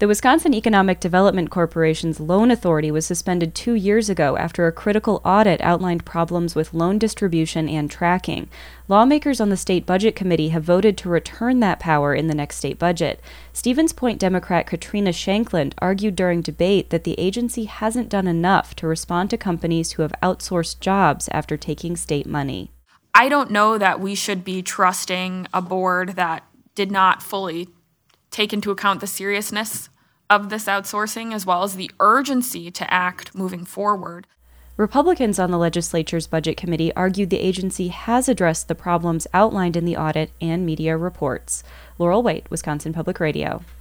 The Wisconsin Economic Development Corporation's loan authority was suspended 2 years ago after a critical audit outlined problems with loan distribution and tracking. Lawmakers on the State Budget Committee have voted to return that power in the next state budget. Stevens Point Democrat Katrina Shankland argued during debate that the agency hasn't done enough to respond to companies who have outsourced jobs after taking state money. I don't know that we should be trusting a board that did not fully take into account the seriousness of this outsourcing as well as the urgency to act moving forward. Republicans on the legislature's Budget Committee argued the agency has addressed the problems outlined in the audit and media reports. Laurel White, Wisconsin Public Radio.